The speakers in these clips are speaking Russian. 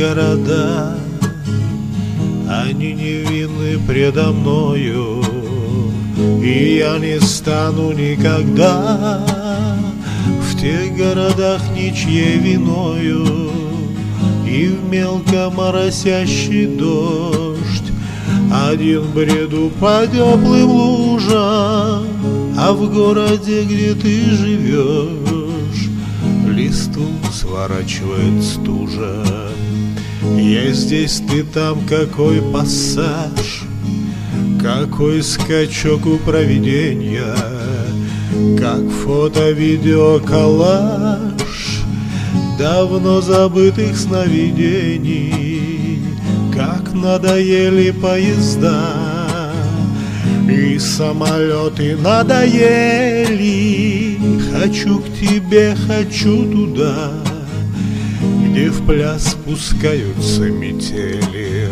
города, они невинны предо мною, и я не стану никогда в тех городах ничьей виною. И в мелко моросящий дождь один бреду по теплым лужам, а в городе, где ты живешь, листву сворачивает стужа. Я здесь, ты там, какой пассаж, какой скачок у провиденья, как фото-видео коллаж давно забытых сновидений, как надоели поезда и самолеты надоели. Хочу к тебе, хочу туда, где в пляс спускаются метели.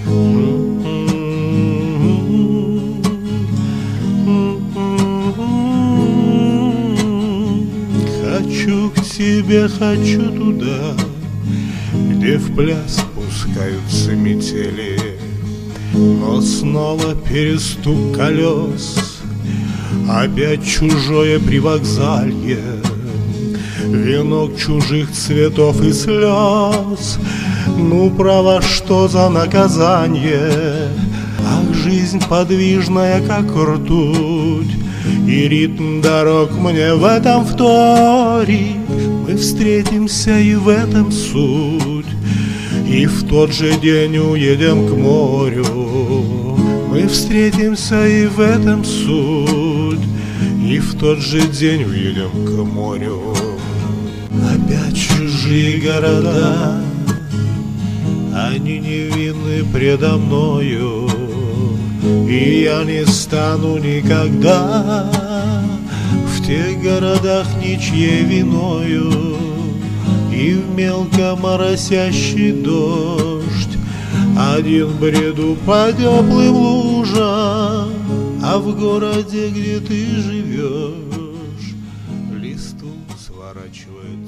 Хочу к тебе, хочу туда, где в пляс спускаются метели. Но снова перестук колес, опять чужое привокзалье, венок чужих цветов и слез. Ну, право, что за наказание? Ах, жизнь подвижная, как ртуть, и ритм дорог мне в этом вторит. Мы встретимся, и в этом суть, и в тот же день уедем к морю. Мы встретимся, и в этом суть, и в тот же день уедем к морю. Опять чужие города, они невинны предо мною, и я не стану никогда в тех городах ничьей виною. И в мелко моросящий дождь один бреду по теплым лужам, а в городе, где ты живешь, листву сворачивает